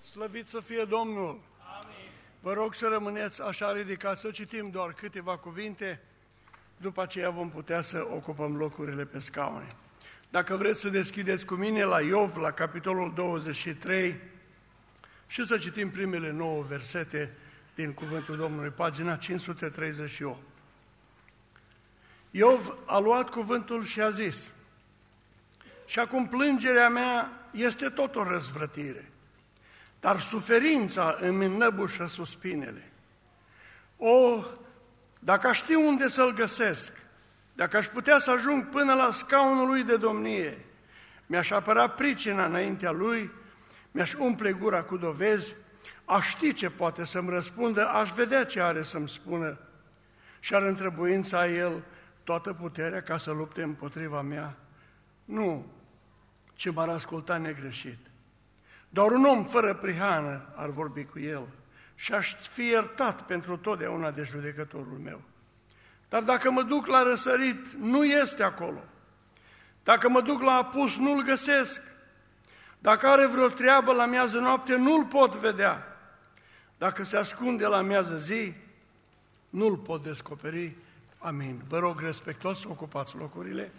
Slăvit să fie Domnul! Amin. Vă rog să rămâneți așa ridicați, să citim doar câteva cuvinte, după aceea vom putea să ocupăm locurile pe scaune. Dacă vreți să deschideți cu mine la Iov, la capitolul 23, și să citim primele 9 versete din Cuvântul Domnului, pagina 538. Iov a luat cuvântul și a zis: și acum plângerea mea este tot o răzvrătire, dar suferința îmi înnăbușă suspinele. O, dacă aș ști unde să-l găsesc, dacă aș putea să ajung până la scaunul lui de domnie, mi-aș apăra pricina înaintea lui, mi-aș umple gura cu dovezi, aș ști ce poate să-mi răspundă, aș vedea ce are să-mi spună și ar întrebuința el toată puterea ca să lupte împotriva mea. Nu, ci m-ar asculta negreșit. Doar un om fără prihană ar vorbi cu el și aș fi iertat pentru totdeauna de judecătorul meu. Dar dacă mă duc la răsărit, nu este acolo. Dacă mă duc la apus, nu-l găsesc. Dacă are vreo treabă la miază noapte, nu-l pot vedea. Dacă se ascunde la miază zi, nu-l pot descoperi. Amin. Vă rog respectos să ocupați locurile.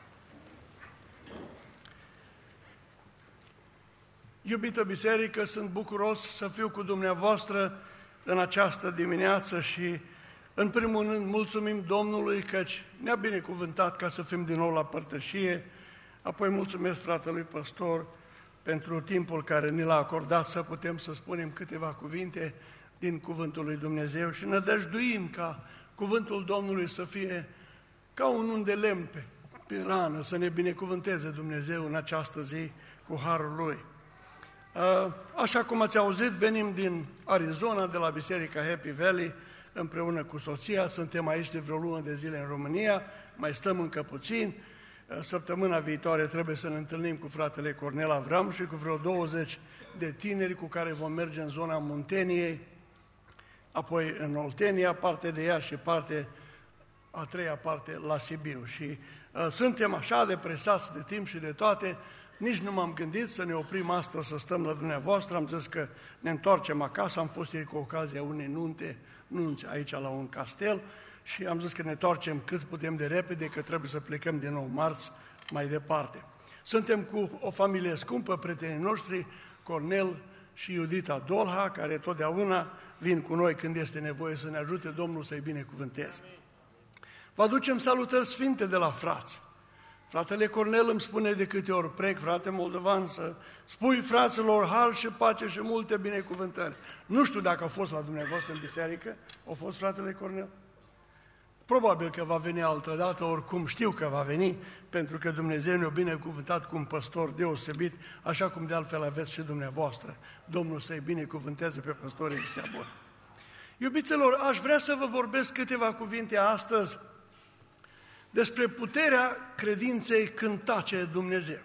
Iubită biserică, sunt bucuros să fiu cu dumneavoastră în această dimineață și, în primul rând, mulțumim Domnului căci ne-a binecuvântat ca să fim din nou la părtășie, apoi mulțumesc fratelui păstor pentru timpul care ni l-a acordat să putem să spunem câteva cuvinte din Cuvântul lui Dumnezeu și nădăjduim ca Cuvântul Domnului să fie ca un un de lemn pe rană, să ne binecuvânteze Dumnezeu în această zi cu harul Lui. Așa cum ați auzit, venim din Arizona, de la Biserica Happy Valley, împreună cu soția, suntem aici de vreo lună de zile în România, mai stăm încă puțin. Săptămâna viitoare trebuie să ne întâlnim cu fratele Cornel Avram și cu vreo 20 de tineri cu care vom merge în zona Munteniei, apoi în Oltenia, parte de ea și a treia parte la Sibiu. Și suntem așa de presați de timp și de toate, nici nu m-am gândit să ne oprim astăzi să stăm la dumneavoastră, am zis că ne întoarcem acasă, am fost ieri cu ocazia unei nunți aici la un castel și am zis că ne întoarcem cât putem de repede, că trebuie să plecăm din nou marți mai departe. Suntem cu o familie scumpă, prietenii noștri, Cornel și Iudita Dolha, care totdeauna vin cu noi când este nevoie să ne ajute Domnul să-i binecuvânteze. Vă aducem salutări sfinte de la frați. Fratele Cornel îmi spune de câte ori preg, frate moldovan, să spui fraților har și pace și multe binecuvântări. Nu știu dacă a fost la dumneavoastră în biserică, a fost fratele Cornel? Probabil că va veni altă dată, oricum știu că va veni, pentru că Dumnezeu ne-a binecuvântat cu un păstor deosebit, așa cum de altfel aveți și dumneavoastră. Domnul să-i binecuvânteze pe păstorii ăștia buni. Iubiților, aș vrea să vă vorbesc câteva cuvinte astăzi despre puterea credinței când tace Dumnezeu.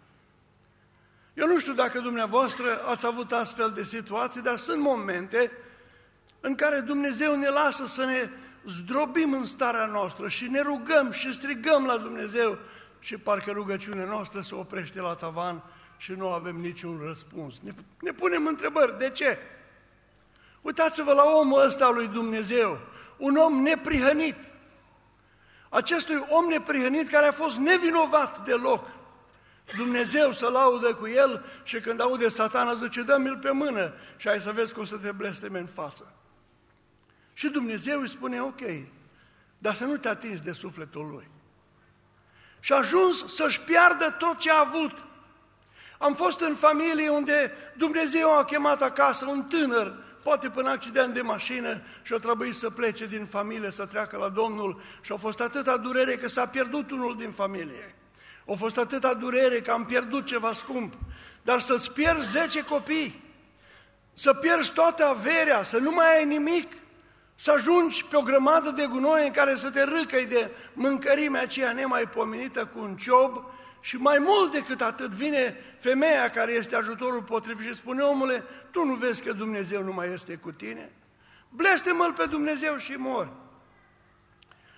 Eu nu știu dacă dumneavoastră ați avut astfel de situații, dar sunt momente în care Dumnezeu ne lasă să ne zdrobim în starea noastră și ne rugăm și strigăm la Dumnezeu și parcă rugăciunea noastră se oprește la tavan și nu avem niciun răspuns. Ne punem întrebări, de ce? Uitați-vă la omul ăsta al lui Dumnezeu, un om neprihănit. Acestui om neprihănit care a fost nevinovat deloc. Dumnezeu să laudă cu el și când aude Satana zice, dă-mi-l pe mână și hai să vezi cum să te blesteme în față. Și Dumnezeu îi spune, ok, dar să nu te atingi de sufletul lui. Și a ajuns să-și piardă tot ce a avut. Am fost în familie unde Dumnezeu a chemat acasă un tânăr, poate până accident de mașină și a trebuit să plece din familie, să treacă la Domnul și a fost atâta durere că s-a pierdut unul din familie. A fost atâta durere că am pierdut ceva scump. Dar să-ți pierzi 10 copii, să pierzi toată averea, să nu mai ai nimic, să ajungi pe o grămadă de gunoi în care să te râcăi de mâncărimea aceea nemaipomenită cu un ciob și mai mult decât atât vine femeia care este ajutorul potrivit și spune, omule, tu nu vezi că Dumnezeu nu mai este cu tine? Blestemă-L pe Dumnezeu și mori.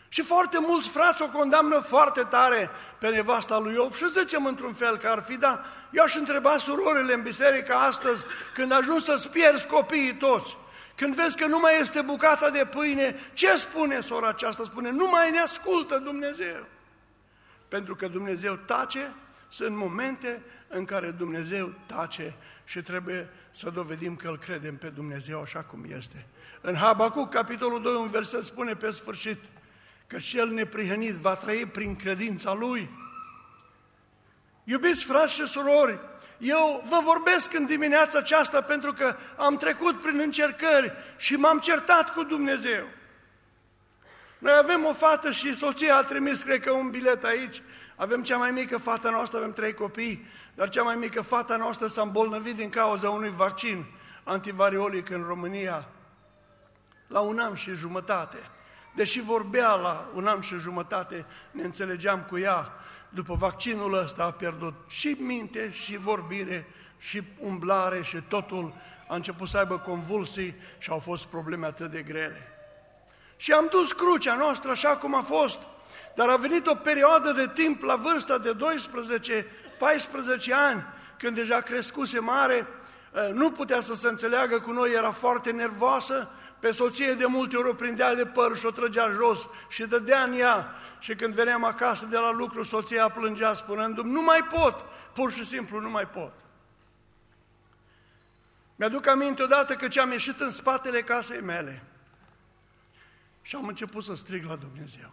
Și foarte mulți frați o condamnă foarte tare pe nevasta lui Iov și zicem într-un fel că ar fi, dar eu aș întreba surorile în biserică astăzi, când ajungi să-ți pierzi copiii toți, când vezi că nu mai este bucata de pâine, ce spune sora aceasta? Spune, nu mai ne ascultă Dumnezeu. Pentru că Dumnezeu tace, sunt momente în care Dumnezeu tace și trebuie să dovedim că îl credem pe Dumnezeu așa cum este. În Habacuc, capitolul 2, un verset spune pe sfârșit că cel neprihănit va trăi prin credința lui. Iubiți frați și surori, eu vă vorbesc în dimineața aceasta pentru că am trecut prin încercări și m-am certat cu Dumnezeu. Noi avem o fată și soția a trimis, cred că, un bilet aici. Avem cea mai mică fată noastră, avem 3 copii, dar cea mai mică fata noastră s-a îmbolnăvit din cauza unui vaccin antivariolic în România la 1 an și jumătate. Deși vorbea la 1 an și jumătate, ne înțelegeam cu ea, după vaccinul ăsta a pierdut și minte, și vorbire, și umblare, și totul. A început să aibă convulsii și au fost probleme atât de grele. Și am dus crucea noastră așa cum a fost, dar a venit o perioadă de timp la vârsta de 12-14 ani, când deja crescuse mare, nu putea să se înțeleagă cu noi, era foarte nervoasă, pe soție de multe ori o prindea de păr și o trăgea jos și dădea în ea. Și când veneam acasă de la lucru, soția plângea spunându-mi, nu mai pot, pur și simplu nu mai pot. Mi-aduc aminte odată că am ieșit în spatele casei mele și am început să strig la Dumnezeu.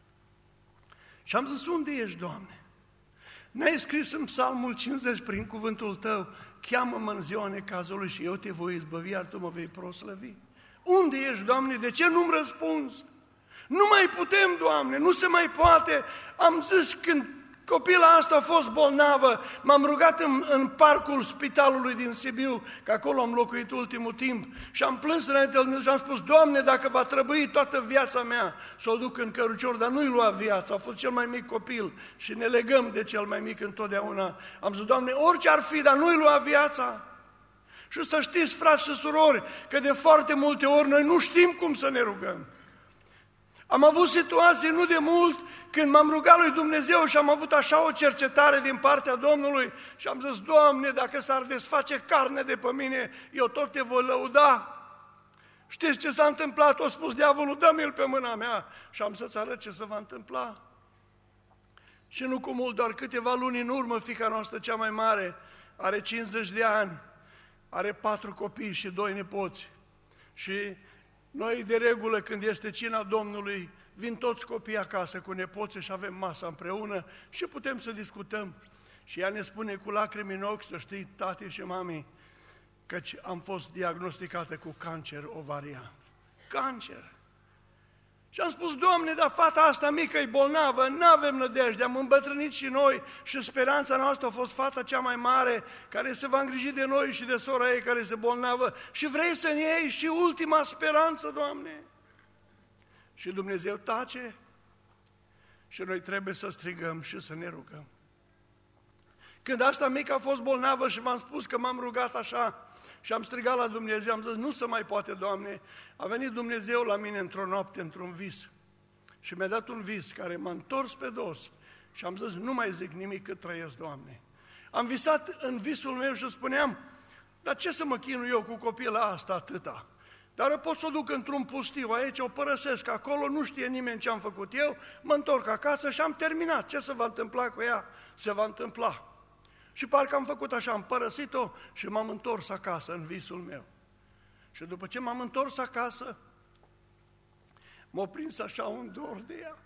Și am zis, unde ești, Doamne? N-ai scris în Psalmul 50 prin cuvântul Tău, cheamă-mă în ziua necazului și eu te voi izbăvi, iar Tu mă vei proslăvi. Unde ești, Doamne? De ce nu-mi răspunzi? Nu mai putem, Doamne, nu se mai poate. Am zis, când copila asta a fost bolnavă, m-am rugat în parcul spitalului din Sibiu, că acolo am locuit ultimul timp, și am plâns înainte lui Dumnezeu și am spus, Doamne, dacă va trebui toată viața mea să o duc în cărucior, dar nu-i lua viața, a fost cel mai mic copil și ne legăm de cel mai mic întotdeauna. Am zis, Doamne, orice ar fi, dar nu-i lua viața. Și să știți, frați și surori, că de foarte multe ori noi nu știm cum să ne rugăm. Am avut situații nu de mult când m-am rugat lui Dumnezeu și am avut așa o cercetare din partea Domnului și am zis, Doamne, dacă s-ar desface carne de pe mine, eu tot te voi lăuda. Știți ce s-a întâmplat? A spus diavolul, dă-mi-l pe mâna mea și am să-ți arăt ce se va întâmpla. Și nu cu mult, doar câteva luni în urmă, fiica noastră cea mai mare are 50 de ani, are 4 copii și 2 nepoți. Și noi, de regulă, când este cina Domnului, vin toți copiii acasă cu nepoții și avem masa împreună și putem să discutăm. Și ea ne spune cu lacrimi în ochi, să știi, tati și mami, căci am fost diagnosticată cu cancer ovarian. Cancer! Și am spus, Doamne, dar fata asta mică e bolnavă, n-avem nădejde, am îmbătrânit și noi și speranța noastră a fost fata cea mai mare care se va îngriji de noi și de sora ei care este bolnavă și vrei să ne iei și ultima speranță, Doamne? Și Dumnezeu tace și noi trebuie să strigăm și să ne rugăm. Când asta mică a fost bolnavă și v-am spus că m-am rugat așa, și am strigat la Dumnezeu, am zis, nu se mai poate, Doamne. A venit Dumnezeu la mine într-o noapte, într-un vis. Și mi-a dat un vis care m-a întors pe dos. Și am zis, nu mai zic nimic cât trăiesc, Doamne. Am visat în visul meu și spuneam, dar ce să mă chinui eu cu copila asta atâta? Dar eu pot să o duc într-un pustiu aici, o părăsesc acolo, nu știe nimeni ce am făcut eu, mă întorc acasă și am terminat. Ce se va întâmpla cu ea? Se va întâmpla. Și parcă am făcut așa, am părăsit-o și m-am întors acasă în visul meu. Și după ce m-am întors acasă, m-a prins așa un dor de ea.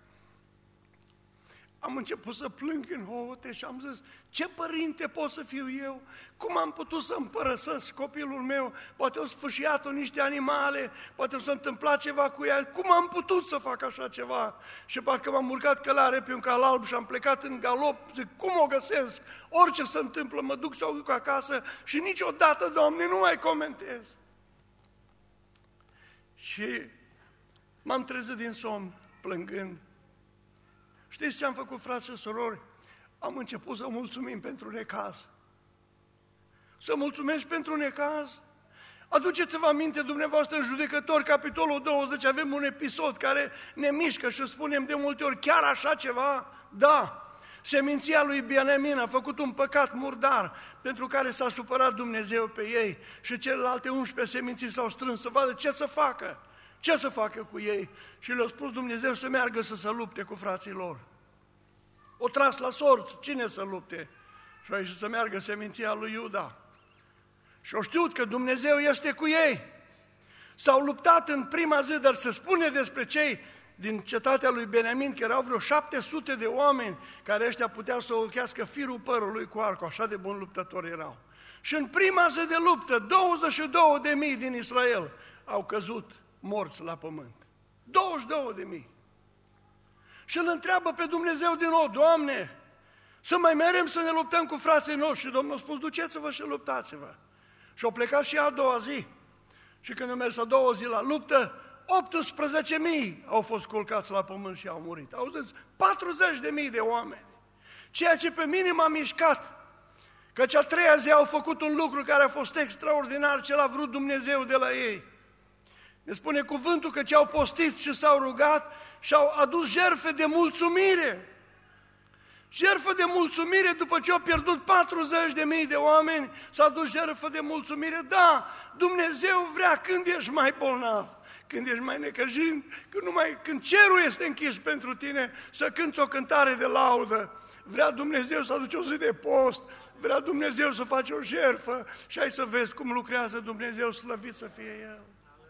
Am început să plâng în hohote și am zis, ce părinte pot să fiu eu? Cum am putut să împărăsesc copilul meu? Poate o sfâșiat-o niște animale, poate o s-a întâmplat ceva cu ea. Cum am putut să fac așa ceva? Și parcă m-am urcat călare pe un cal alb și am plecat în galop. Zic, cum o găsesc? Orice se întâmplă, mă duc să o duc acasă și niciodată, Doamne, nu mai comentez. Și m-am trezit din somn, plângând. Știți ce am făcut, frați și surori? Am început să mulțumim pentru necaz. Să mulțumești pentru necaz? Aduceți-vă aminte dumneavoastră în Judecători, capitolul 20, avem un episod care ne mișcă și spunem de multe ori, chiar așa ceva? Da! Seminția lui Beniamin a făcut un păcat murdar pentru care s-a supărat Dumnezeu pe ei și celelalte 11 seminții s-au strâns să vadă ce să facă. Ce să facă cu ei? Și le-a spus Dumnezeu să meargă să se lupte cu frații lor. O tras la sorți, cine să lupte? Și a ieșit să meargă seminția lui Iuda. Și au știut că Dumnezeu este cu ei. S-au luptat în prima zi, dar se spune despre cei din cetatea lui Beniamin, că erau vreo 700 de oameni care ăștia puteau să ochească firul părului cu arcul, așa de buni luptători erau. Și în prima zi de luptă, 22.000 din Israel au căzut morți la pământ. 22.000. Și îl întreabă pe Dumnezeu din nou, Doamne, să mai merem să ne luptăm cu frații noștri? Și Domnul a spus, duceți-vă și luptați-vă. Și au plecat și a doua zi. Și când au mers a doua zi la luptă, 18.000 au fost culcați la pământ și au murit. Auziți? 40.000 de oameni. Ceea ce pe mine m-a mișcat, căci a treia zi au făcut un lucru care a fost extraordinar, ce l-a vrut Dumnezeu de la ei. Ne spune cuvântul că ce-au postit și s-au rugat și au adus jertfe de mulțumire. Jertfă de mulțumire după ce au pierdut 40.000 de oameni, s-a adus jertfă de mulțumire. Da, Dumnezeu vrea când ești mai bolnav, când ești mai necăjind, când cerul este închis pentru tine, să cânți o cântare de laudă. Vrea Dumnezeu să aduci o zi de post, vrea Dumnezeu să faci o jertfă și hai să vezi cum lucrează Dumnezeu, slăvit să fie El.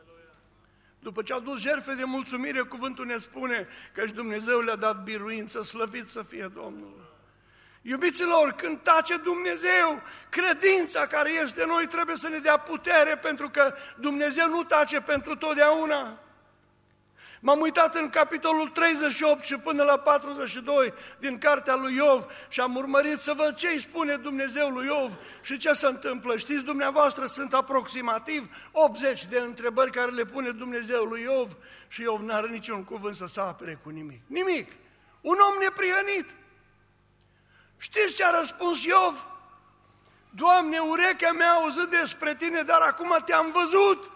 După ce au dus jertfe de mulțumire, cuvântul ne spune că și Dumnezeu le-a dat biruință, slăvit să fie Domnul. Iubiților, când tace Dumnezeu, credința care este în noi trebuie să ne dea putere, pentru că Dumnezeu nu tace pentru totdeauna. M-am uitat în capitolul 38 și până la 42 din cartea lui Iov și am urmărit să văd ce îi spune Dumnezeu lui Iov și ce se întâmplă. Știți, dumneavoastră, sunt aproximativ 80 de întrebări care le pune Dumnezeu lui Iov și Iov n-are niciun cuvânt să se apere cu nimic. Nimic! Un om neprihănit! Știți ce a răspuns Iov? Doamne, urechea mea a auzit despre tine, dar acum te-am văzut!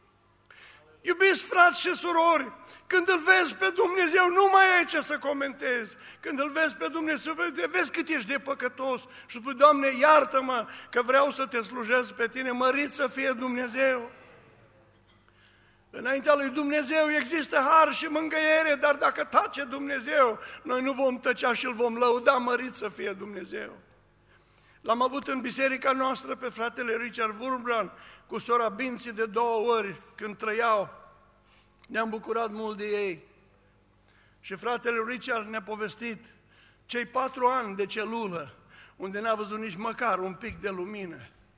Iubiți frați și surori, când îl vezi pe Dumnezeu, nu mai ai ce să comentezi. Când îl vezi pe Dumnezeu, vezi cât ești de păcătos și spui, Doamne, iartă-mă că vreau să te slujesc pe tine, mărit să fie Dumnezeu. Înaintea lui Dumnezeu există har și mângâiere, dar dacă tace Dumnezeu, noi nu vom tăcea și îl vom lăuda, mărit să fie Dumnezeu. L-am avut în biserica noastră pe fratele Richard Wurmbrand cu sora Binții de 2 ori când trăiau. Ne-am bucurat mult de ei. Și fratele Richard ne-a povestit cei 4 ani de celulă, unde n-a văzut nici măcar un pic de lumină.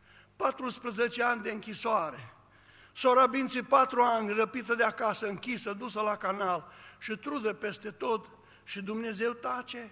14 ani de închisoare. Sora Binții 4 ani răpită de acasă, închisă, dusă la canal și trudă peste tot și Dumnezeu tace.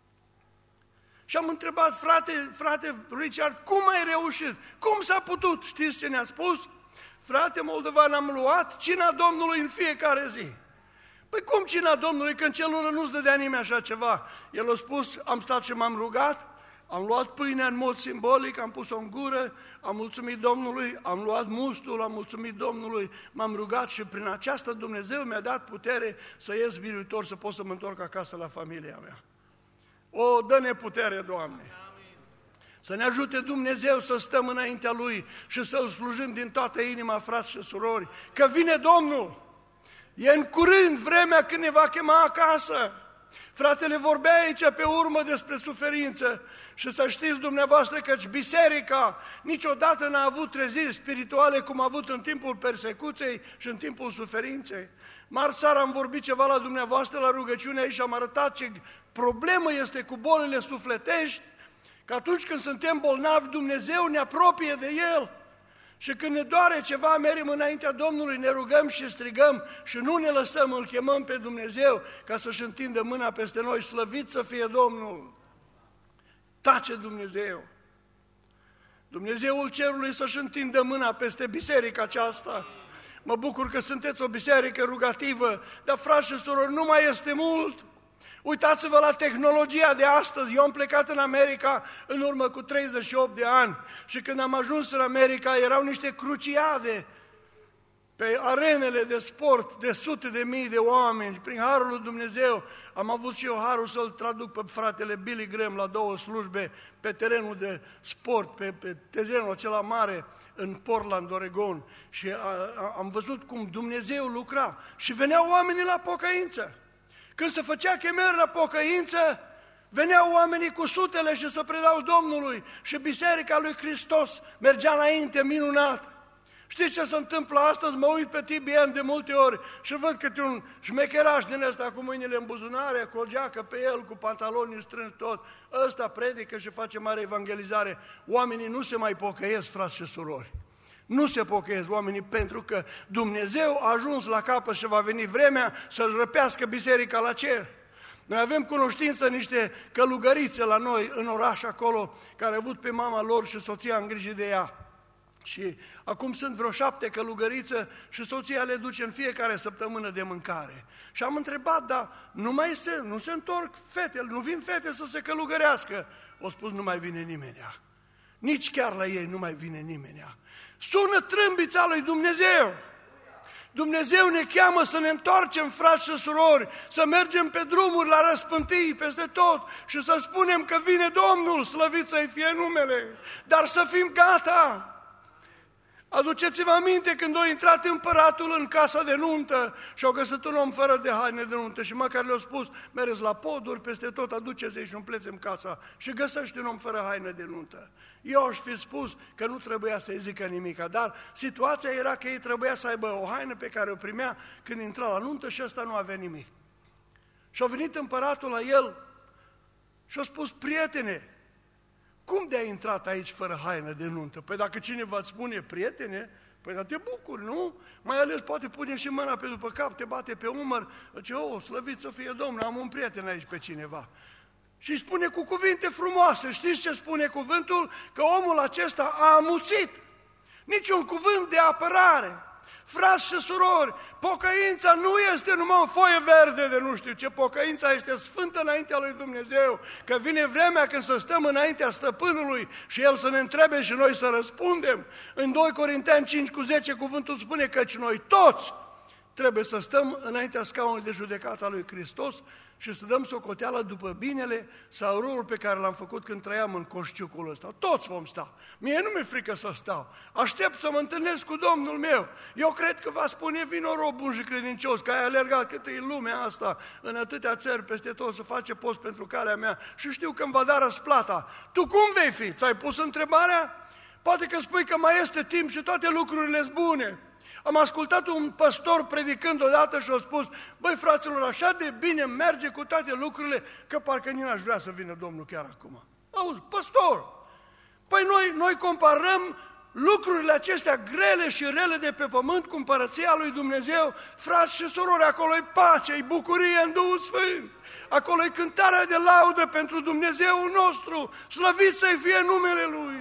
Și am întrebat, frate Richard, cum ai reușit? Cum s-a putut? Știți ce ne-a spus? Frate moldovan, am luat cina Domnului în fiecare zi. Păi cum cina Domnului, că în celulă nu-ți dădea nimeni așa ceva? El a spus, am stat și m-am rugat, am luat pâinea în mod simbolic, am pus-o în gură, am mulțumit Domnului, am luat mustul, am mulțumit Domnului, m-am rugat și prin aceasta Dumnezeu mi-a dat putere să ies biruitor, să pot să mă întorc acasă la familia mea. O, dă-ne putere, Doamne! Să ne ajute Dumnezeu să stăm înaintea Lui și să-L slujim din toată inima, frați și surori, că vine Domnul! E în curând vremea când ne va chema acasă. Fratele vorbea aici pe urmă despre suferință și să știți dumneavoastră că biserica niciodată n-a avut treziri spirituale cum a avut în timpul persecuției și în timpul suferinței. Marți seara am vorbit ceva la dumneavoastră la rugăciune aici și am arătat ce problemă este cu bolile sufletești, că atunci când suntem bolnavi, Dumnezeu ne apropie de El. Și când ne doare ceva, mergem înaintea Domnului, ne rugăm și strigăm și nu ne lăsăm, îl chemăm pe Dumnezeu ca să-și întindă mâna peste noi, slăvit să fie Domnul. Tace Dumnezeu. Dumnezeul cerului să-și întindă mâna peste biserica aceasta. Mă bucur că sunteți o biserică rugativă, dar frați și surori, nu mai este mult. Uitați-vă la tehnologia de astăzi. Eu am plecat în America în urmă cu 38 de ani și când am ajuns în America erau niște cruciade pe arenele de sport de sute de mii de oameni. Prin harul lui Dumnezeu am avut și eu harul să-l traduc pe fratele Billy Graham la 2 slujbe pe terenul de sport, pe terenul acela mare în Portland, Oregon. Și am văzut cum Dumnezeu lucra și veneau oamenii la pocăință. Când se făcea chemare la pocăință, veneau oamenii cu sutele și se predau Domnului și Biserica lui Hristos mergea înainte minunat. Știți ce se întâmplă astăzi? Mă uit pe TBN de multe ori și văd câte un șmecheraș din ăsta cu mâinile în buzunare, cu o geacă pe el, cu pantaloni strâns tot. Ăsta predică și face mare evangelizare. Oamenii nu se mai pocăiesc, frați și surori. Nu se pocăiesc oamenii pentru că Dumnezeu a ajuns la capăt și va veni vremea să-l răpească biserica la cer. Noi avem cunoștință niște călugărițe la noi în oraș acolo, care au avut pe mama lor și soția în grijă de ea. Și acum sunt vreo 7 călugărițe și soția le duce în fiecare săptămână de mâncare. Și am întrebat, dar nu se întorc fetele, nu vin fete să se călugărească. O spus, nu mai vine nimenea. Nici chiar la ei nu mai vine nimenea. Sună trâmbița lui Dumnezeu. Dumnezeu ne cheamă să ne întoarcem, frați și surori, să mergem pe drumuri la răspântii peste tot și să spunem că vine Domnul, slăvit să-i fie numele, dar să fim gata. Aduceți-vă aminte când a intrat împăratul în casa de nuntă și au găsit un om fără de haine de nuntă și măcar le-au spus, mereți la poduri, peste tot, aduceți-i și umpleți-mi casa și găsești un om fără haine de nuntă. Eu aș fi spus că nu trebuia să-i zică nimica, dar situația era că ei trebuia să aibă o haină pe care o primea când intra la nuntă și ăsta nu avea nimic. Și a venit împăratul la el și a spus, prietene, cum de-ai intrat aici fără haină de nuntă? Păi dacă cineva îți spune, prietene, păi dar te bucuri, nu? Mai ales poate pune și mâna pe după cap, te bate pe umăr, zice, slăvit să fie Domnul, am un prieten aici pe cineva. Și îi spune cu cuvinte frumoase. Știți ce spune cuvântul? Că omul acesta a amuțit. Niciun cuvânt de apărare. Frați și surori, pocăința nu este numai o foaie verde de nu știu ce, pocăința este sfântă înaintea lui Dumnezeu, că vine vremea când să stăm înaintea stăpânului și El să ne întrebe și noi să răspundem. În 2 Corinteni 5:10 cuvântul spune căci noi toți trebuie să stăm înaintea scaunului de judecată a lui Hristos și să dăm socoteală după binele sau răul pe care l-am făcut când trăiam în coșciucul ăsta. Toți vom sta. Mie nu mi-e frică să stau. Aștept să mă întâlnesc cu Domnul meu. Eu cred că va spune, vino rob bun și credincios, că ai alergat cât e lumea asta în atâtea țări peste tot să face post pentru calea mea și știu că îmi va da răsplata. Tu cum vei fi? Ți-ai pus întrebarea? Poate că spui că mai este timp și toate lucrurile sunt bune. Am ascultat un păstor predicând odată și a spus, băi fraților, așa de bine merge cu toate lucrurile, că parcă nici n-aș vrea să vină Domnul chiar acum. Auzi, păstor, păi noi comparăm lucrurile acestea grele și rele de pe pământ cu împărăția lui Dumnezeu, frați și surori, acolo e pace, e bucurie în Duhul Sfânt, acolo e cântarea de laudă pentru Dumnezeul nostru, slăvit să-i fie numele Lui.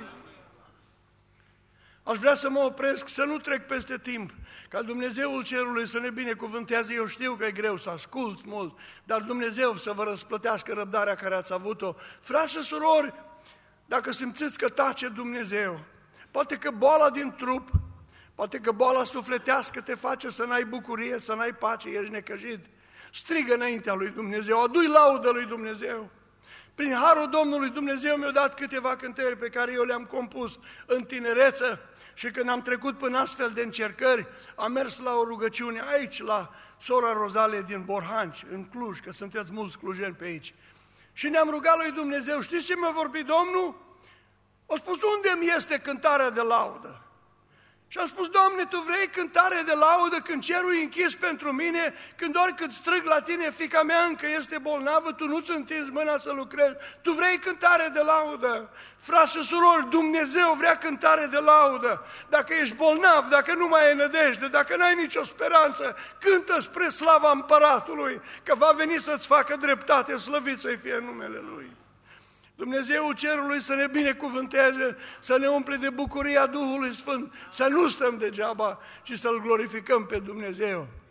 Aș vrea să mă opresc, să nu trec peste timp, ca Dumnezeul cerului să ne binecuvânteze. Eu știu că e greu să asculți mult, dar Dumnezeu să vă răsplătească răbdarea care ați avut-o. Frați și surori, dacă simțiți că tace Dumnezeu, poate că boala din trup, poate că boala sufletească te face să n-ai bucurie, să n-ai pace, ești necăjit, strigă înaintea lui Dumnezeu, adu-i laudă lui Dumnezeu. Prin harul Domnului Dumnezeu mi-a dat câteva cântări pe care eu le-am compus în tinereță și când am trecut până astfel de încercări, am mers la o rugăciune aici, la sora Rozalie din Borhanci, în Cluj, că sunteți mulți clujeni pe aici. Și ne-am rugat lui Dumnezeu, știți ce mi-a vorbit Domnul? A spus, unde mi este cântarea de laudă? Și am spus, Doamne, Tu vrei cântare de laudă când cerul e închis pentru mine, când oricât strâng la Tine, fiica mea încă este bolnavă, Tu nu-ți întinzi mâna să lucrezi, Tu vrei cântare de laudă. Frați și surori, Dumnezeu vrea cântare de laudă. Dacă ești bolnav, dacă nu mai ai nădejde, dacă n-ai nicio speranță, cântă spre slava Împăratului, că va veni să-ți facă dreptate, slăvit să-i fie numele Lui. Dumnezeul cerului să ne binecuvânteze, să ne umple de bucuria Duhului Sfânt, să nu stăm degeaba, ci să-L glorificăm pe Dumnezeu.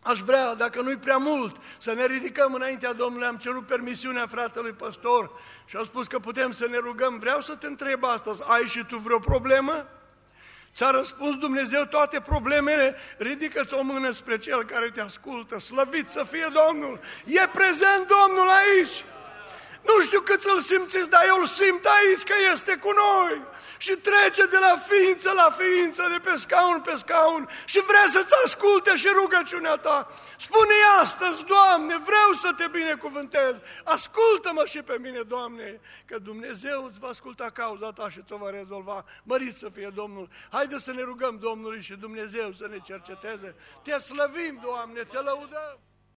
Aș vrea, dacă nu-i prea mult, să ne ridicăm înaintea Domnului. Am cerut permisiunea fratelui păstor și a spus că putem să ne rugăm. Vreau să te întreb astăzi, ai și tu vreo problemă? Ți-a răspuns Dumnezeu toate problemele? Ridică-ți o mână spre Cel care te ascultă, slăvit să fie Domnul! E prezent Domnul aici! Nu știu cât să-L simțiți, dar eu îl simt aici că este cu noi și trece de la ființă la ființă, de pe scaun pe scaun și vrea să-ți asculte și rugăciunea ta. Spune-i astăzi, Doamne, vreau să te binecuvântez, ascultă-mă și pe mine, Doamne, că Dumnezeu îți va asculta cauza ta și ți-o va rezolva. Mărit să fie Domnul! Haide să ne rugăm Domnului și Dumnezeu să ne cerceteze. Te slăvim, Doamne, te lăudăm!